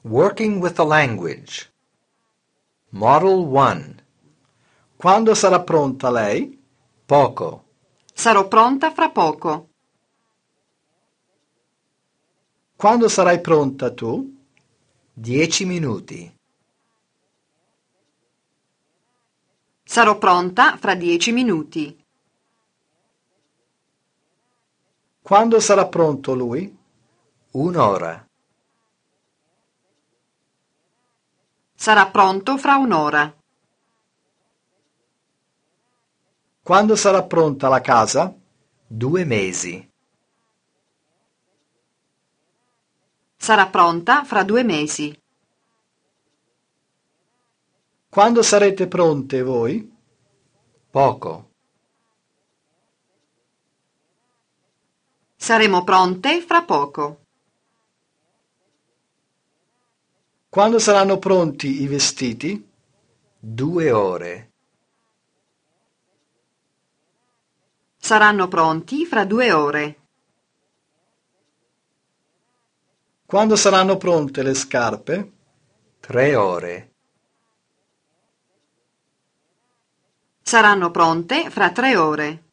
Working with the language. Model 1. Quando sarà pronta lei? Poco. Sarò pronta fra poco. Quando sarai pronta tu? 10 minuti. Sarò pronta fra 10 minuti. Quando sarà pronto lui? Un'ora. Sarà pronto fra un'ora. Quando sarà pronta la casa? 2 mesi. Sarà pronta fra 2 mesi. Quando sarete pronte voi? Poco. Saremo pronte fra poco. Quando saranno pronti i vestiti? 2 ore. Saranno pronti fra 2 ore. Quando saranno pronte le scarpe? 3 ore. Saranno pronte fra 3 ore.